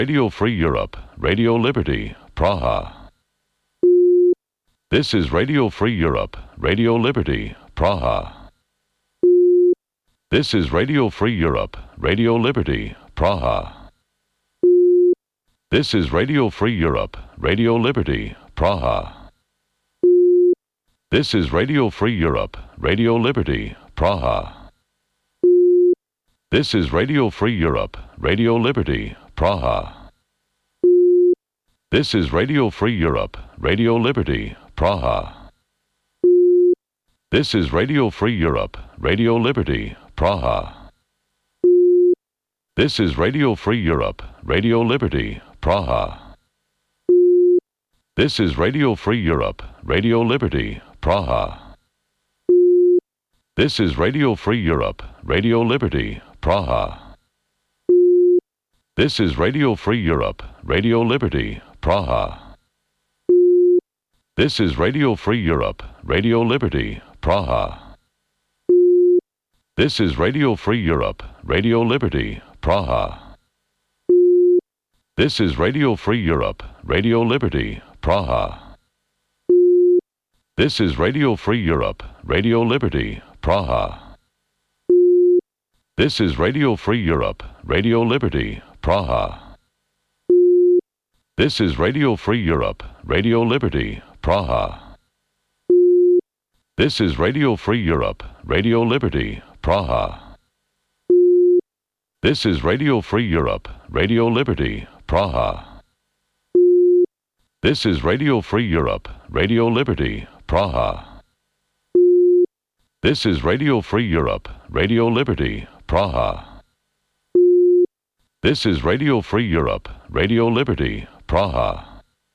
Radio Free Europe, Radio Liberty, Praha. This is Radio Free Europe, Radio Liberty, Praha. This is Radio Free Europe, Radio Liberty, Praha. This is Radio Free Europe, Radio Liberty, Praha. This is Radio Free Europe, Radio Liberty, Praha. This is Radio Free Europe, Radio Liberty, Praha. This is Radio Free Europe, Radio Liberty, Praha. This is Radio Free Europe, Radio Liberty, Praha. This is Radio Free Europe, Radio Liberty, Praha. This is Radio Free Europe, Radio Liberty, Praha. This is Radio Free Europe, Radio Liberty, Praha. This is Radio Free Europe, Radio Liberty, Praha. This is Radio Free Europe, Radio Liberty, Praha. This is Radio Free Europe, Radio Liberty, Praha. This is Radio Free Europe, Radio Liberty, Praha. This is Radio Free Europe, Radio Liberty, Praha. This is Radio Free Europe, Radio Liberty, Praha. This is Radio Free Europe, Radio Liberty, Praha. This is Radio Free Europe, Radio Liberty, Praha. This is Radio Free Europe, Radio Liberty, Praha. This is Radio Free Europe, Radio Liberty, Praha. This is Radio Free Europe, Radio Liberty, Praha. This is Radio Free Europe, Radio Liberty, Praha.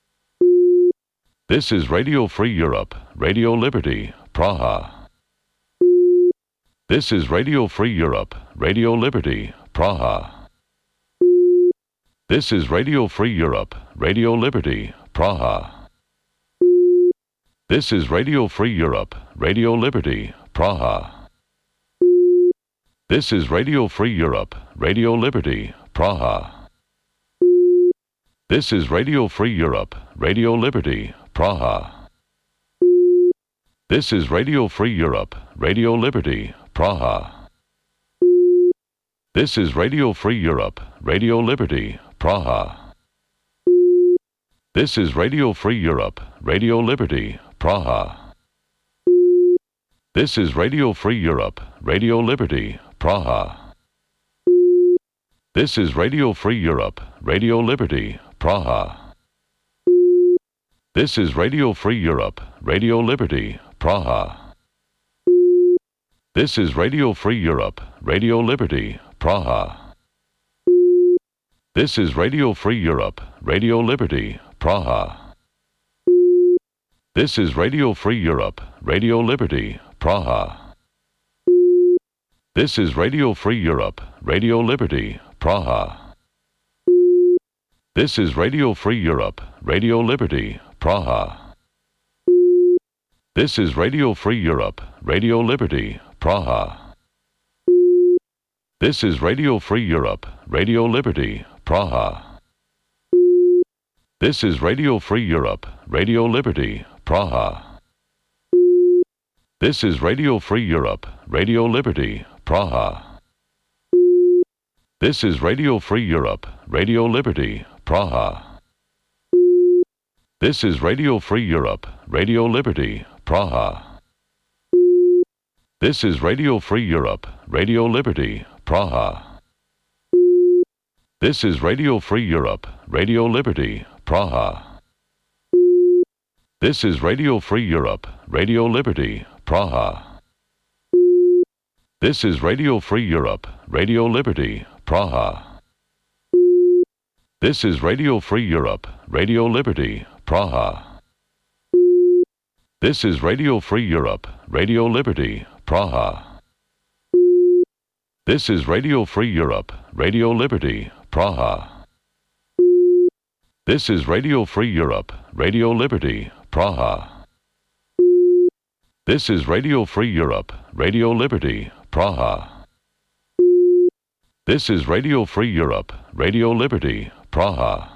This is Radio Free Europe, Radio Liberty, Praha. This is Radio Free Europe, Radio Liberty, Praha. This is Radio Free Europe, Radio Liberty, Praha. This is Radio Free Europe, Radio Liberty, Praha. This is Radio Free Europe, Radio Liberty, Praha. This is Radio Free Europe, Radio Liberty, Praha. This is Radio Free Europe, Radio Liberty, Praha. This is Radio Free Europe, Radio Liberty, Praha. This is Radio Free Europe, Radio Liberty, Praha. This is Radio Free Europe, Radio Liberty, Praha. This is Radio Free Europe, Radio Liberty, Praha. This is Radio Free Europe, Radio Liberty, Praha. This is Radio Free Europe, Radio Liberty, Praha. This is Radio Free Europe, Radio Liberty, Praha. This is Radio Free Europe, Radio Liberty, Praha. This is Radio Free Europe, Radio Liberty, Praha. This is Radio Free Europe, Radio Liberty, Praha. This is Radio Free Europe, Radio Liberty, Praha. This is Radio Free Europe, Radio Liberty, Praha. This is Radio Free Europe, Radio Liberty, Praha. This is Radio Free Europe, Radio Liberty, Praha. This is Radio Free Europe, Radio Liberty, Praha. This is Radio Free Europe, Radio Liberty, Praha. This is Radio Free Europe, Radio Liberty, Praha. This is Radio Free Europe, Radio Liberty, Praha. This is Radio Free Europe, Radio Liberty, Praha. This is Radio Free Europe, Radio Liberty, Praha. This is Radio Free Europe, Radio Liberty, Praha. This is Radio Free Europe, Radio Liberty, Praha. This is Radio Free Europe, Radio Liberty, Praha. This is Radio Free Europe, Radio Liberty, Praha. This is Radio Free Europe, Radio Liberty, Praha. This is Radio Free Europe, Radio Liberty, Praha.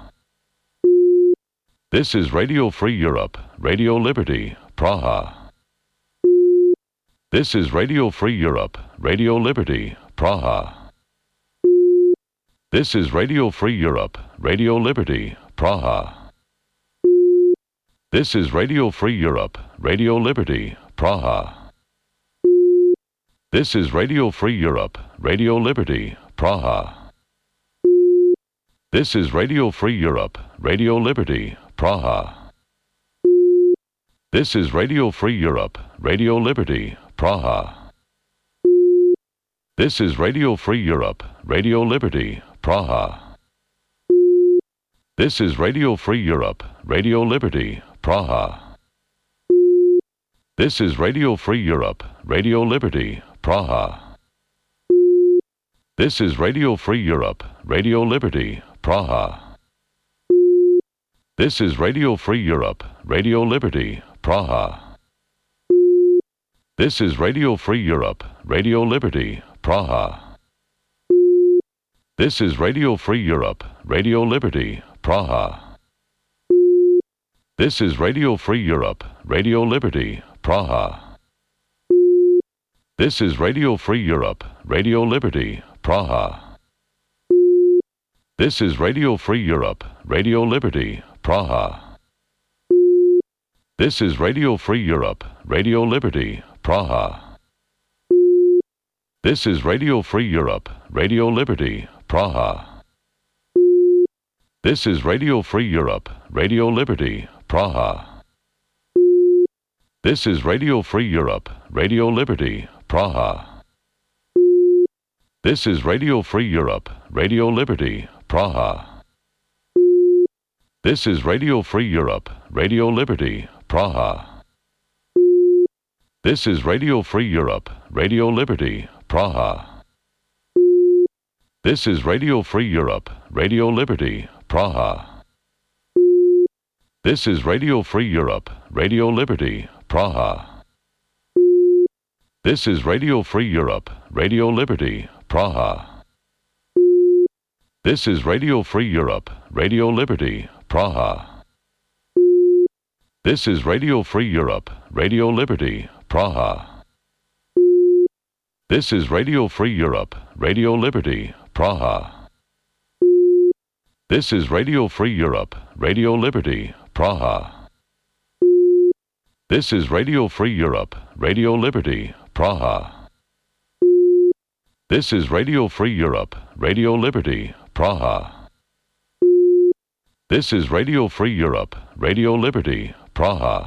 This is Radio Free Europe, Radio Liberty, Praha. This is Radio Free Europe, Radio Liberty, Praha. This is Radio Free Europe, Radio Liberty, Praha. This is Radio Free Europe, Radio Liberty, Praha. This is Radio Free Europe, Radio Liberty, Praha. This is Radio Free Europe, Radio Liberty, Praha. This is Radio Free Europe, Radio Liberty, Praha. This is Radio Free Europe, Radio Liberty, Praha. This is Radio Free Europe, Radio Liberty, Praha. This is Radio Free Europe, Radio Liberty, Praha. This is Radio Free Europe, Radio Liberty, Praha. This is Radio Free Europe, Radio Liberty, Praha. This is Radio Free Europe, Radio Liberty, Praha. This is Radio Free Europe, Radio Liberty, Praha. This is Radio Free Europe, Radio Liberty, Praha. This is Radio Free Europe, Radio Liberty, Praha. This is Radio Free Europe, Radio Liberty, Praha. This is Radio Free Europe, Radio Liberty, Praha. This is Radio Free Europe, Radio Liberty, Praha. This is Radio Free Europe, Radio Liberty, Praha. This is Radio Free Europe, Radio Liberty, Praha. This is Radio Free Europe, Radio Liberty, Praha. This is Radio Free Europe, Radio Liberty, Praha. This is Radio Free Europe, Radio Liberty, Praha. This is Radio Free Europe, Radio Liberty, Praha. This is Radio Free Europe, Radio Liberty, Praha. This is Radio Free Europe, Radio Liberty, Praha. This is Radio Free Europe, Radio Liberty, Praha. This is Radio Free Europe, Radio Liberty, Praha. This is Radio Free Europe, Radio Liberty, Praha. This is Radio Free Europe, Radio Liberty, Praha. This is Radio Free Europe, Radio Liberty, Praha. This is Radio Free Europe, Radio Liberty, Praha. This is Radio Free Europe, Radio Liberty, Praha.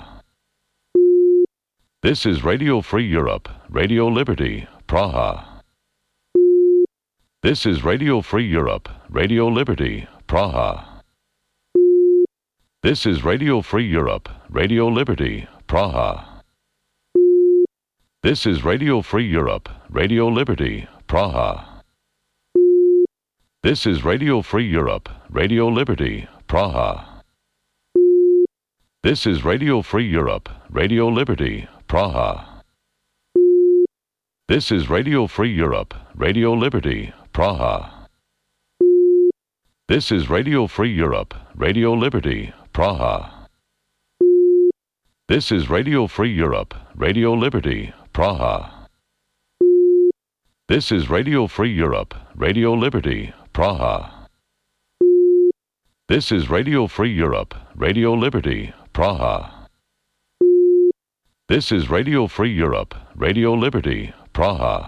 This is Radio Free Europe, Radio Liberty, Praha. This is Radio Free Europe, Radio Liberty, Praha. This is Radio Free Europe, Radio Liberty, Praha. This is Radio Free Europe, Radio Liberty, Praha. This is Radio Free Europe, Radio Liberty, Praha. This is Radio Free Europe, Radio Liberty, Praha. This is Radio Free Europe, Radio Liberty, Praha. This is Radio Free Europe, Radio Liberty, Praha. This is Radio Free Europe, Radio Liberty, Praha. This is Radio Free Europe, Radio Liberty, Praha. This is Radio Free Europe, Radio Liberty, Praha. This is Radio Free Europe, Radio Liberty, Praha.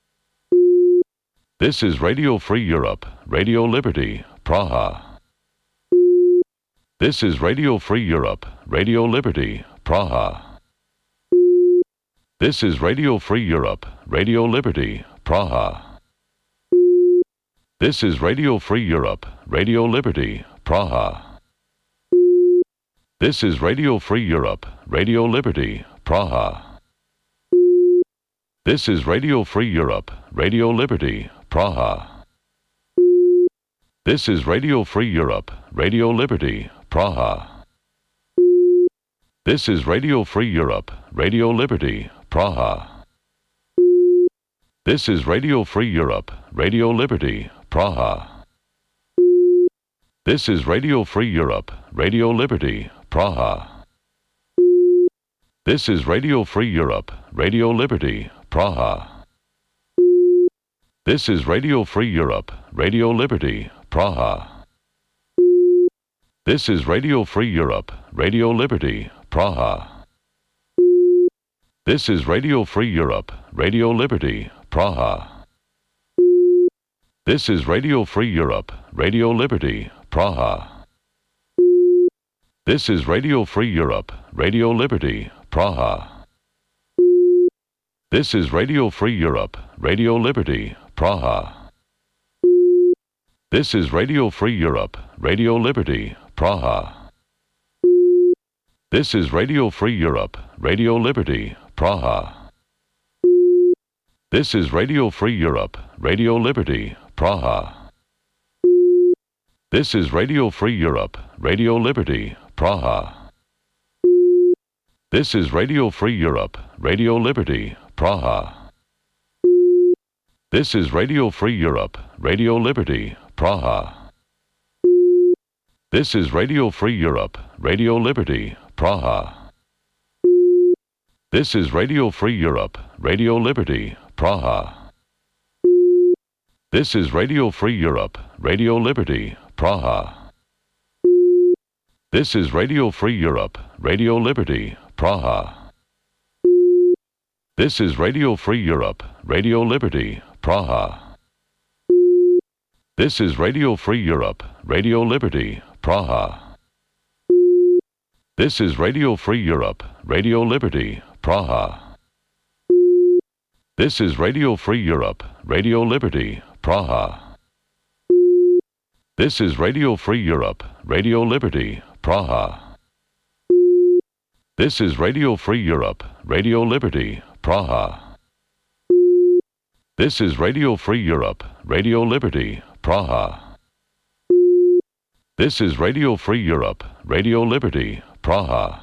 This is Radio Free Europe, Radio Liberty, Praha. This is Radio Free Europe, Radio Liberty, Praha. This is Radio Free Europe, Radio Liberty, Praha. This is Radio Free Europe, Radio Liberty, Praha. This is Radio Free Europe, Radio Liberty, Praha. This is Radio Free Europe, Radio Liberty, Praha. This is Radio Free Europe, Radio Liberty, Praha. This is Radio Free Europe, Radio Liberty, Praha. This is Radio Free Europe, Radio Liberty, Praha. This is Radio Free Europe, Radio Liberty, Praha. This is Radio Free Europe, Radio Liberty, Praha. This is Radio Free Europe, Radio Liberty, Praha. This is Radio Free Europe, Radio Liberty, Praha. This is Radio Free Europe, Radio Liberty, Praha. This is Radio Free Europe, Radio Liberty, Praha. This is Radio Free Europe, Radio Liberty, Praha. This is Radio Free Europe, Radio Liberty, Praha. This is Radio Free Europe, Radio Liberty, Praha. This is Radio Free Europe, Radio Liberty, Praha. This is Radio Free Europe, Radio Liberty, Praha. This is Radio Free Europe, Radio Liberty, Praha. This is Radio Free Europe, Radio Liberty, Praha. This is Radio Free Europe, Radio Liberty, Praha. This is Radio Free Europe, Radio Liberty, Praha. This is Radio Free Europe, Radio Liberty, Praha. This is Radio Free Europe, Radio Liberty, Praha. This is Radio Free Europe, Radio Liberty, Praha. This is Radio Free Europe, Radio Liberty, Praha. This is Radio Free Europe, Radio Liberty, Praha. This is Radio Free Europe, Radio Liberty, Praha. This is Radio Free Europe, Radio Liberty, Praha. This is Radio Free Europe, Radio Liberty, Praha. This is Radio Free Europe, Radio Liberty, Praha. This is Radio Free Europe, Radio Liberty, Praha. This is Radio Free Europe, Radio Liberty, Praha.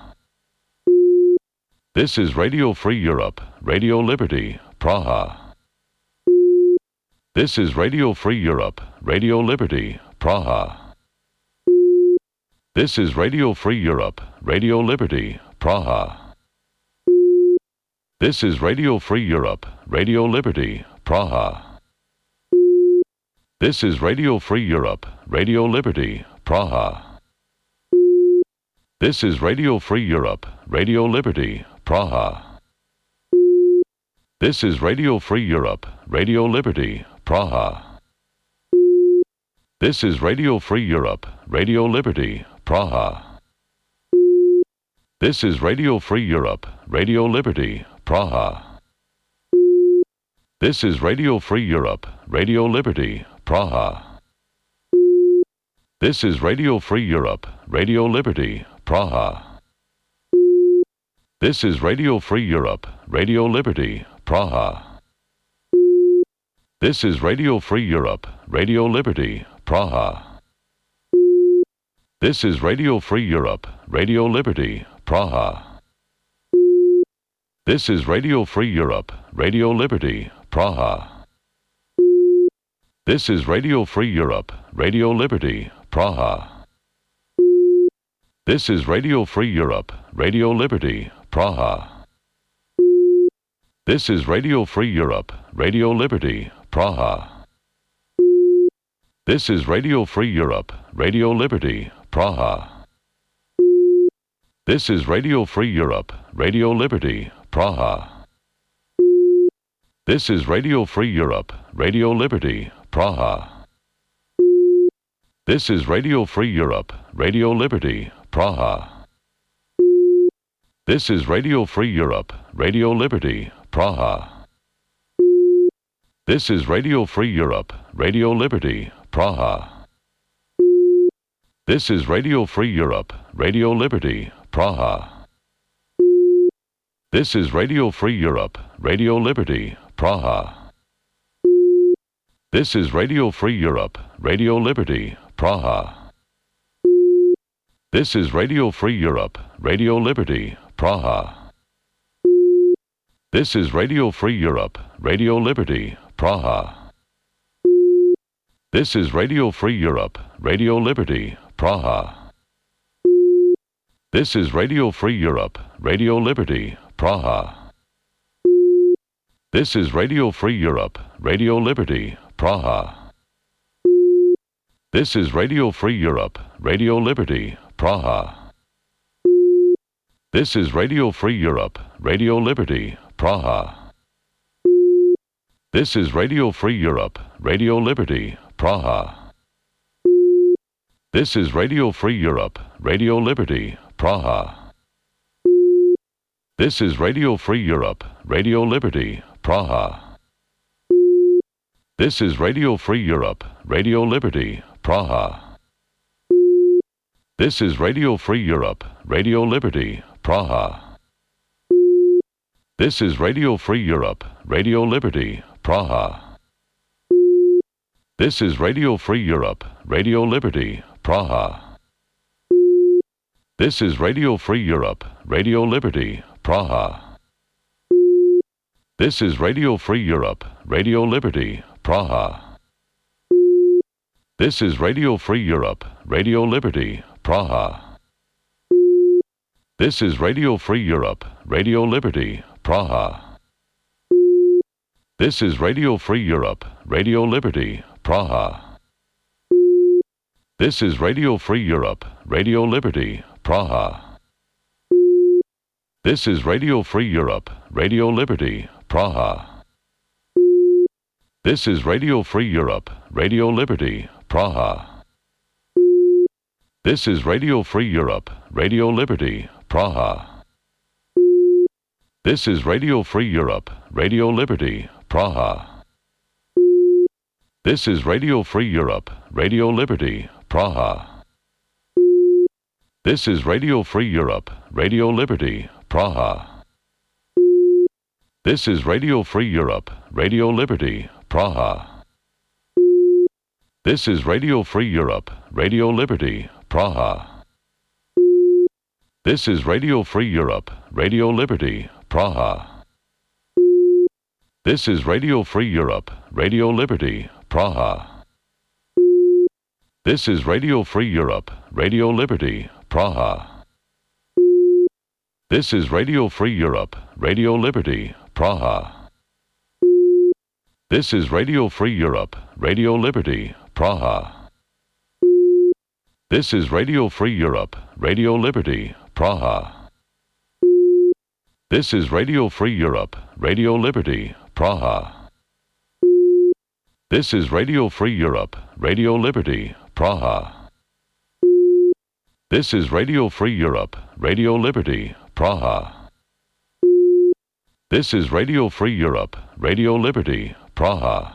This is Radio Free Europe, Radio Liberty, Praha. This is Radio Free Europe, Radio Liberty, Praha. This is Radio Free Europe, Radio Liberty, Praha. This is Radio Free Europe, Radio Liberty, Praha. This is Radio Free Europe, Radio Liberty, Praha. This is Radio Free Europe, Radio Liberty, Praha. This is Radio Free Europe, Radio Liberty, Praha. This is Radio Free Europe, Radio Liberty, Praha. This is Radio Free Europe, Radio Liberty, Praha. This is Radio Free Europe, Radio Liberty, Praha. This is Radio Free Europe, Radio Liberty, Praha. This is Radio Free Europe, Radio Liberty, Praha. This is Radio Free Europe, Radio Liberty, Praha. This is Radio Free Europe, Radio Liberty, Praha. This is Radio Free Europe, Radio Liberty, Praha. This is Radio Free Europe, Radio Liberty, Praha. This is Radio Free Europe, Radio Liberty, Praha. This is Radio Free Europe, Radio Liberty, Praha. This is Radio Free Europe, Radio Liberty, Praha. This is Radio Free Europe, Radio Liberty, Praha. This is Radio Free Europe, Radio Liberty, Praha. This is Radio Free Europe, Radio Liberty, Praha. This is Radio Free Europe, Radio Liberty, Praha. This is Radio Free Europe, Radio Liberty, Praha. This is Radio Free Europe, Radio Liberty, Praha. This is Radio Free Europe, Radio Liberty, Praha. This is Radio Free Europe, Radio Liberty, Praha. This is Radio Free Europe, Radio Liberty, Praha. This is Radio Free Europe, Radio Liberty, Praha. This is Radio Free Europe, Radio Liberty, Praha. This is Radio Free Europe, Radio Liberty, Praha. This is Radio Free Europe, Radio Liberty, Praha. This is Radio Free Europe, Radio Liberty, Praha. This is Radio Free Europe, Radio Liberty, Praha. This is Radio Free Europe, Radio Liberty, Praha. This is Radio Free Europe, Radio Liberty, Praha. This is Radio Free Europe, Radio Liberty, Praha. This is Radio Free Europe, Radio Liberty, Praha. This is Radio Free Europe, Radio Liberty, Praha. This is Radio Free Europe, Radio Liberty, Praha. This is Radio Free Europe, Radio Liberty, Praha. This is Radio Free Europe, Radio Liberty, Praha. This is Radio Free Europe, Radio Liberty, Praha. This is Radio Free Europe, Radio Liberty, Praha. This is Radio Free Europe, Radio Liberty, Praha. This is Radio Free Europe, Radio Liberty, Praha. This is Radio Free Europe, Radio Liberty, Praha. This is Radio Free Europe, Radio Liberty, Praha. This is Radio Free Europe, Radio Liberty, Praha. This is Radio Free Europe, Radio Liberty, Praha. This is Radio Free Europe, Radio Liberty, Praha. This is Radio Free Europe, Radio Liberty, Praha. This is Radio Free Europe, Radio Liberty, Praha. This is Radio Free Europe, Radio Liberty, Praha. This is Radio Free Europe, Radio Liberty, Praha. This is Radio Free Europe, Radio Liberty, Praha. This is Radio Free Europe, Radio Liberty, Praha. This is Radio Free Europe, Radio Liberty, Praha. This is Radio Free Europe, Radio Liberty, Praha. This is Radio Free Europe, Radio Liberty, Praha. This is Radio Free Europe, Radio Liberty, Praha. This is Radio Free Europe, Radio Liberty, Praha. This is Radio Free Europe, Radio Liberty, Praha. This is Radio Free Europe, Radio Liberty, Praha. This is Radio Free Europe, Radio Liberty, Praha.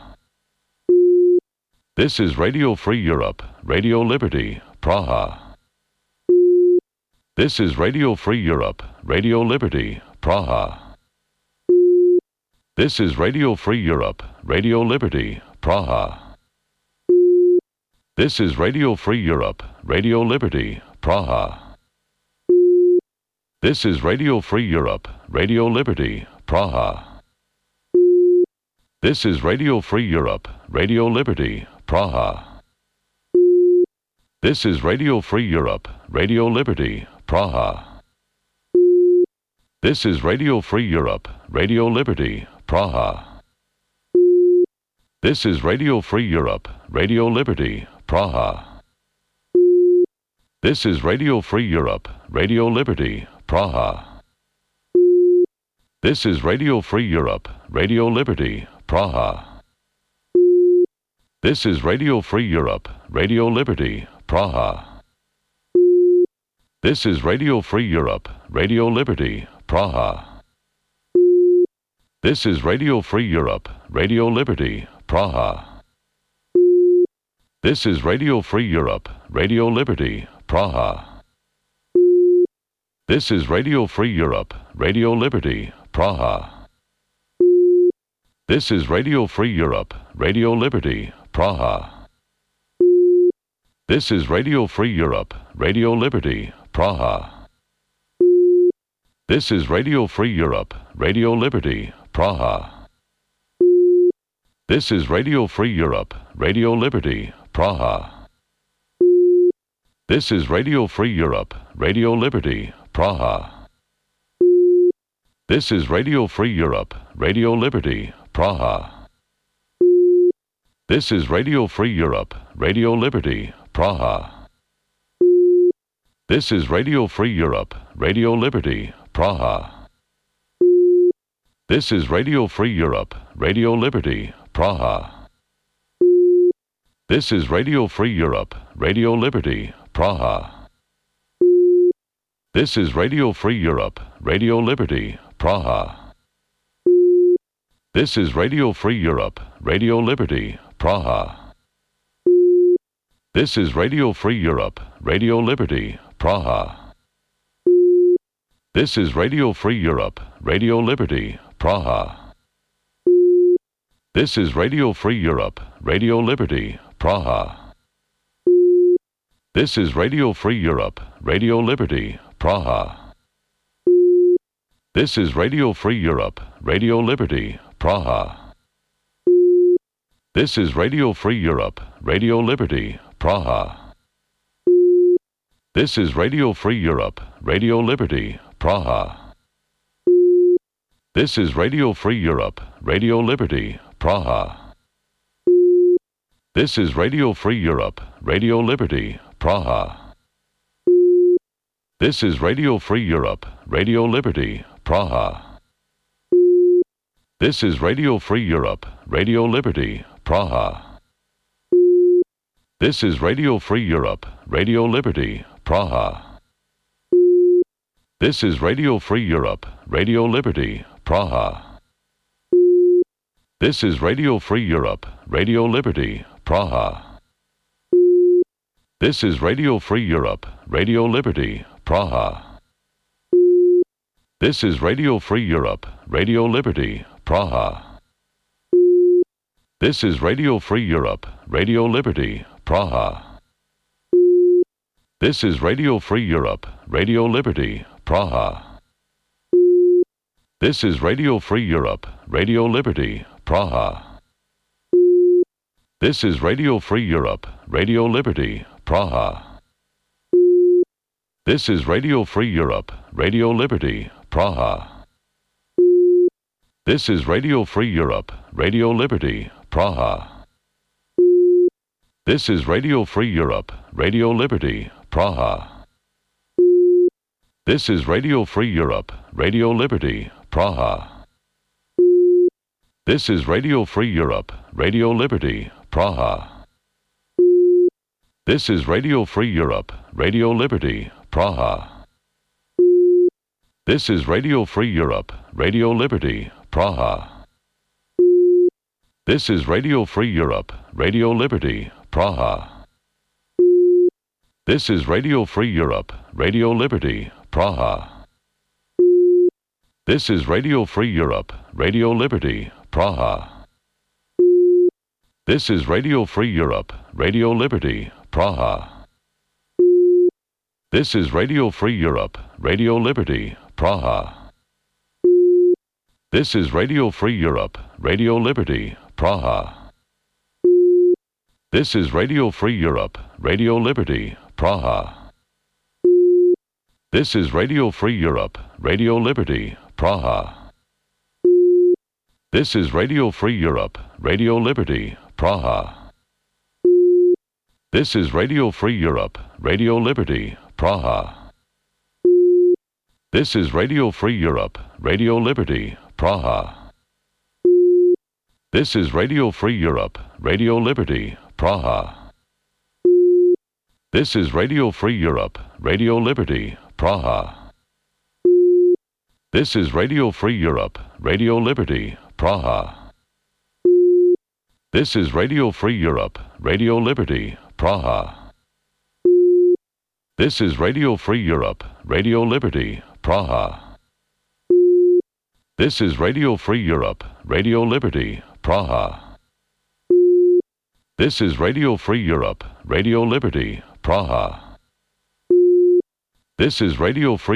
This is Radio Free Europe, Radio Liberty, Praha. This is Radio Free Europe, Radio Liberty, Praha. This is Radio Free Europe, Radio Liberty, Praha. This is Radio Free Europe, Radio Liberty, Praha. This is Radio Free Europe, Radio Liberty, Praha. This is Radio Free Europe, Radio Liberty, Praha. This is Radio Free Europe, Radio Liberty, Praha. This is Radio Free Europe, Radio Liberty, Praha. This is Radio Free Europe, Radio Liberty, Praha. This is Radio Free Europe, Radio Liberty, Praha. This is Radio Free Europe, Radio Liberty, Praha. This is Radio Free Europe, Radio Liberty, Praha. This is Radio Free Europe, Radio Liberty, Praha. This is Radio Free Europe, Radio Liberty, Praha. This is Radio Free Europe, Radio Liberty, Praha. This is Radio Free Europe, Radio Liberty, Praha. This is Radio Free Europe, Radio Liberty, Praha. This is Radio Free Europe, Radio Liberty, Praha. This is Radio Free Europe, Radio Liberty, Praha. This is Radio Free Europe, Radio Liberty, Praha. This is Radio Free Europe, Radio Liberty, Praha. This is Radio Free Europe, Radio Liberty, Praha. This is Radio Free Europe, Radio Liberty, Praha. This is Radio Free Europe, Radio Liberty, Praha. This is Radio Free Europe, Radio Liberty, Praha. This is Radio Free Europe, Radio Liberty, Praha. This is Radio Free Europe, Radio Liberty, Praha. This is Radio Free Europe, Radio Liberty, Praha. This is Radio Free Europe, Radio Liberty, Praha. This is Radio Free Europe, Radio Liberty, Praha. This is Radio Free Europe, Radio Liberty, Praha. This is Radio Free Europe, Radio Liberty, Praha. This is Radio Free Europe, Radio Liberty, Praha. This is Radio Free Europe, Radio Liberty, Praha. This is Radio Free Europe, Radio Liberty, Praha. This is Radio Free Europe, Radio Liberty, Praha. This is Radio Free Europe, Radio Liberty, Praha. This is Radio Free Europe, Radio Liberty, Praha. This is Radio Free Europe, Radio Liberty, Praha. This is Radio Free Europe, Radio Liberty, Praha. This is Radio Free Europe, Radio Liberty, Praha. This is Radio Free Europe, Radio Liberty, Praha. This is Radio Free Europe, Radio Liberty, Praha. This is Radio Free Europe, Radio Liberty, Praha. This is Radio Free Europe, Radio Liberty, Praha. This is Radio Free Europe, Radio Liberty, Praha. This is Radio Free Europe, Radio Liberty, Praha. This is Radio Free Europe, Radio Liberty, Praha. This is Radio Free Europe, Radio Liberty, Praha. This is Radio Free Europe, Radio Liberty, Praha. This is Radio Free Europe, Radio Liberty, Praha. This is Radio Free Europe, Radio Liberty, Praha. This is Radio Free Europe, Radio Liberty, Praha. This is Radio Free Europe, Radio Liberty, Praha. This is Radio Free Europe, Radio Liberty, Praha. This is Radio Free Europe, Radio Liberty, Praha. This is Radio Free Europe, Radio Liberty, Praha. This is Radio Free Europe, Radio Liberty, Praha. This is Radio Free Europe, Radio Liberty, Praha. This is Radio Free Europe, Radio Liberty, Praha. This is Radio Free Europe, Radio Liberty, Praha. This is Radio Free Europe, Radio Liberty, Praha. This is Radio Free Europe, Radio Liberty, Praha. This is Radio Free Europe, Radio Liberty, Praha. This is Radio Free Europe, Radio Liberty, Praha. This is Radio Free Europe, Radio Liberty, Praha. This is Radio Free Europe, Radio Liberty, Praha. This is Radio Free Europe, Radio Liberty, Praha. This is Radio Free Europe, Radio Liberty, Praha. This is Radio Free Europe, Radio Liberty, Praha. This is Radio Free Europe, Radio Liberty, Praha. This is Radio Free Europe, Radio Liberty, Praha. This is Radio Free Europe, Radio Liberty, Praha. This is Radio Free